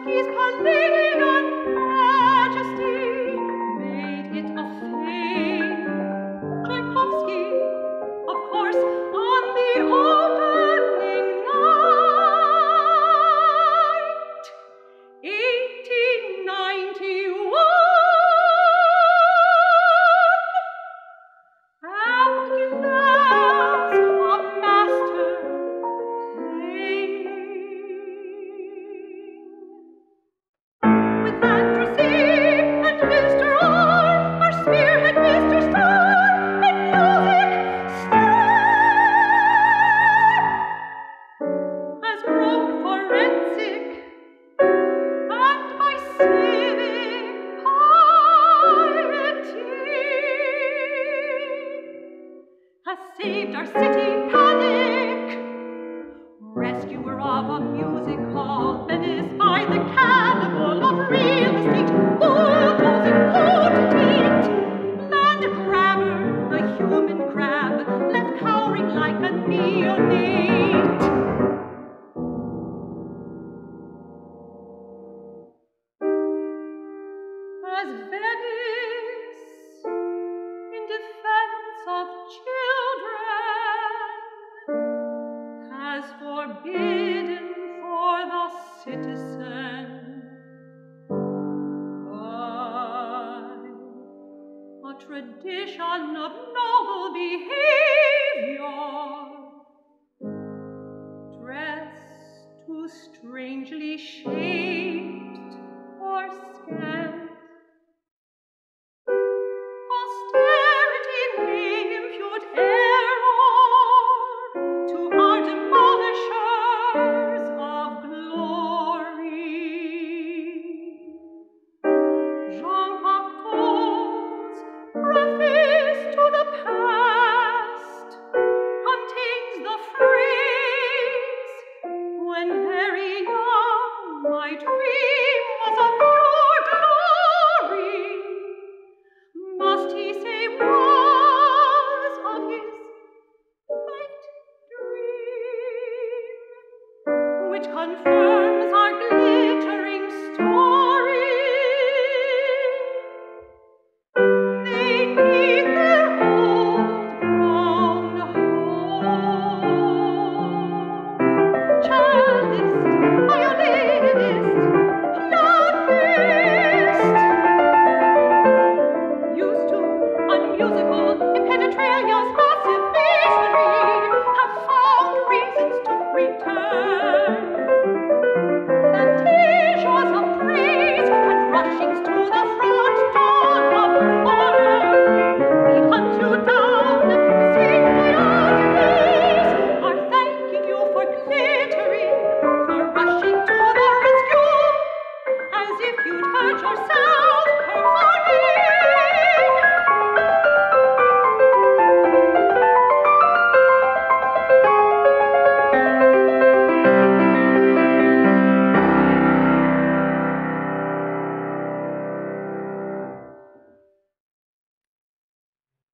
Tchaikovsky's Palladian majesty made it a fame. Tchaikovsky, of course, on the opening night, 1891, and glass a master playing. With Andrusy and Mr. R, our spearhead Mr. Starr, in music step has grown forensic, and by civic piety has saved our city panic. Rescuer of a music hall menaced by the cannibal of real estate, bulldozing potentate, land grabber, the human crab, left cowering like a neonate. As Venice, in defense of children, has forbidden for the citizen by a tradition of noble behavior, dress too strangely shaped or scant. Austerity may impute error to our demolishers of glory. Jean Cocteau's preface to the past contains the phrase, when very young my dream was of pure glory. Must he say was of his white dream, which confirms our